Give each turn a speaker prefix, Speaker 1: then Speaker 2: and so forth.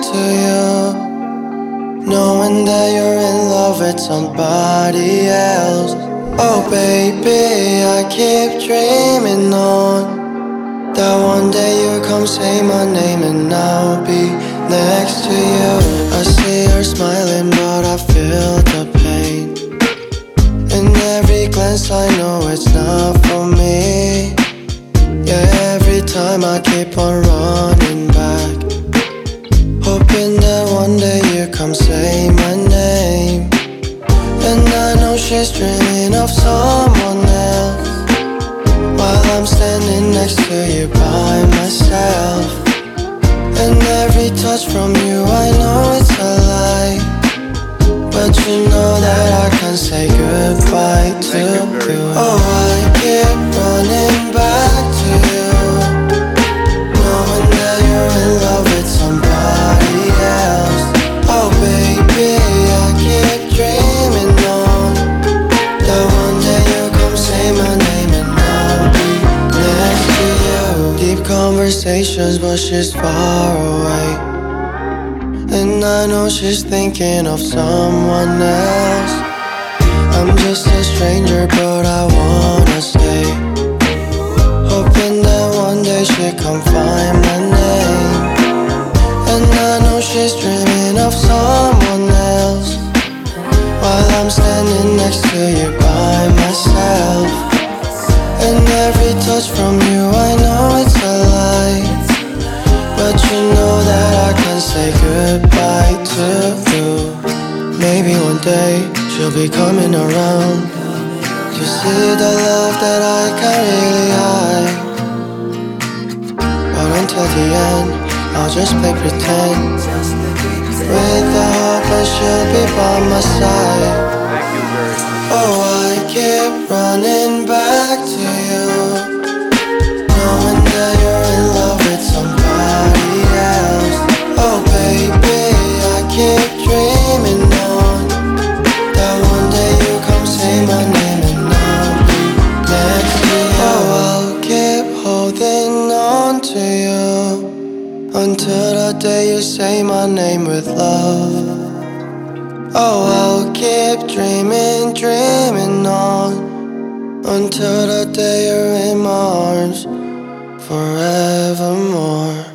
Speaker 1: to you, knowing that you're in love with somebody else. Oh baby, I keep dreaming on that one day you'll come say my name and I'll be next to you. I see her smiling but I feel the pain. In every glance I know it's not for me. Yeah, every time I keep on running back, hoping that one day you come say my name. And I know she's dreaming of someone else, while I'm standing next to you by myself. And every touch from you I know it's a lie, but you know that I can't say goodbye to you. Oh, I keep running back to you, knowing that you're in love with somebody else. Oh baby, I keep dreaming on that one day you'll come say my name and I'll be next to you. Deep conversations but she's far away, and I know she's thinking of someone else. I'm just a stranger but I wanna stay, hoping that one day she'll come find my name. And I know she's dreaming of someone else, while I'm standing next to you by myself. And every touch from you I know it's a lie, but you know that I can't say goodbye to you. Maybe one day she'll be coming around to see the love that I can't really hide. But until the end, I'll just play pretend, with the hope that she'll be by my side. Oh, I keep running back to you, knowing that you're in love with somebody else. Oh baby, I keep dreaming on that one day you'll come say my name and I'll be next to you. Oh, I'll keep holding on to you until the day you say my name with love. Oh, I'll keep dreaming, dreaming on until the day you're in my arms forevermore.